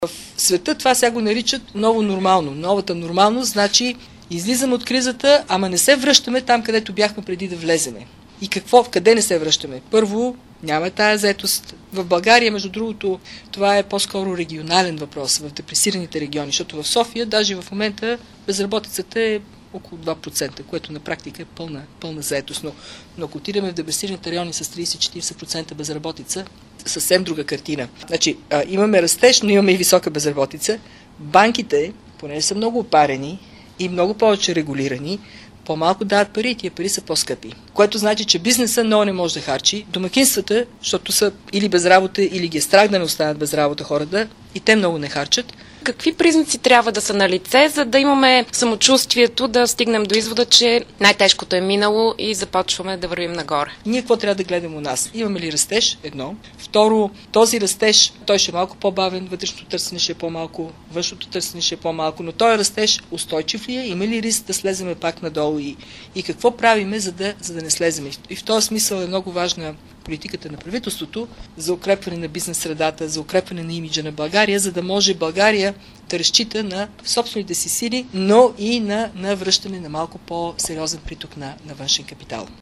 В света това сега го наричат ново нормално. Новата нормалност значи излизаме от кризата, ама не се връщаме там, където бяхме преди да влеземе. И къде не се връщаме? Първо, няма тая заетост. В България, между другото, това е по-скоро регионален въпрос в депресираните региони, защото в София, даже в момента, безработицата е около 2%, което на практика е пълна заетост. Но ако отидем в депресираните райони с 30-40% безработица, съвсем друга картина. Значи, имаме растеж, но имаме и висока безработица. Банките, понеже са много опарени и много повече регулирани, по-малко дават пари и тия пари са по-скъпи. Което значи, че бизнеса много не може да харчи. Домакинствата, защото са или без работа, или ги е страх да не останат без работа хората, и те много не харчат. Какви признаци трябва да са на лице, за да имаме самочувствието да стигнем до извода, че най-тежкото е минало и започваме да вървим нагоре? Ние какво трябва да гледаме у нас? Имаме ли растеж? Едно. Второ, този растеж, той ще е малко по-бавен, вътрешното търсене ще е по-малко, външното търсене ще е по-малко, но този растеж устойчив ли е? Има ли риск да слеземе пак надолу и какво правиме, за да не слеземе? И в този смисъл е много важна политиката на правителството за укрепване на бизнес средата, за укрепване на имиджа на България, за да може България да разчита на собствените си сили, но и на връщане на малко по-сериозен приток на външен капитал.